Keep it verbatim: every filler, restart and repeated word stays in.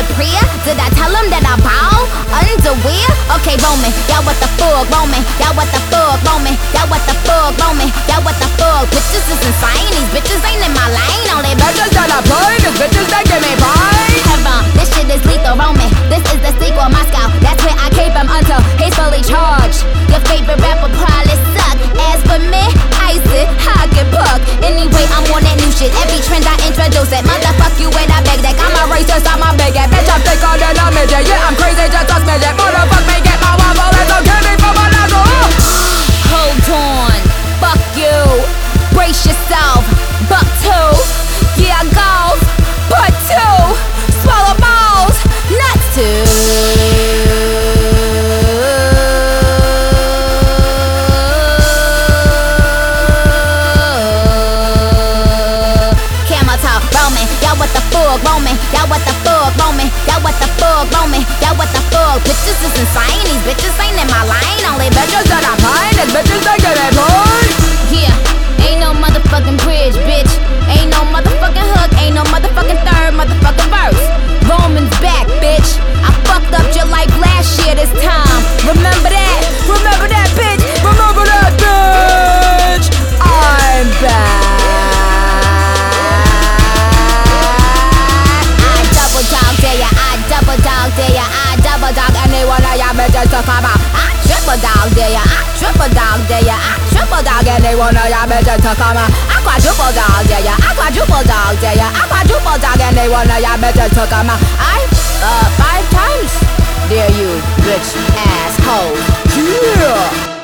prayer? Did I tell him that I bow? Underwear? Okay, Roman, y'all what the fuck, Roman? Y'all what the fuck, Roman? Y'all what the fuck, Roman? Y'all what the fuck? Bitches is insane, these bitches ain't in my lane. Only bitches that I play, these bitches that give me brain. Heaven, this shit is lethal, Roman. This is the sequel, Moscow. That's where I keep him until he's fully charged. Your favorite rapper probably suck. As for me, I sit, hog and puck. Anyway, I'm on that new shit. Every trend I introduce it. Motherfuck you with a big deck. I'm a racist, I'm a bigot. Bitch, I'm thicker than a midget. Yeah, I'm crazy, just a smidget. Motherfuck me, get my waffle. It's okay, me from a lago. Hold on, fuck you. Brace yourself, buck two. Yeah, golf, part two. Swallow balls, nuts too. Y'all what the fuck, Roman? Y'all what the fuck, Roman? Y'all what the fuck, Roman? Y'all what the fuck? Bitches is insane, these bitches ain't in my lane. Only bitches that I find, these bitches that get it boy. Yeah, ain't no motherfucking bridge, bitch. Ain't no motherfucking hook, ain't no motherfucking third motherfucking verse. Roman's back, bitch. I fucked up your life last year this time. Remember that? Remember that, bitch? Remember that, bitch? I'm back. Double dog dare ya, I double dog any one of ya bitches to come out. I triple dog dare ya, I triple dog dare ya, I triple dog any one of ya bitches to come out. I quadruple dog dare ya, I quadruple dog dare ya, I quadruple dog any one of ya bitches to come out. I uh five times dare you, bitch assholes. Yeah.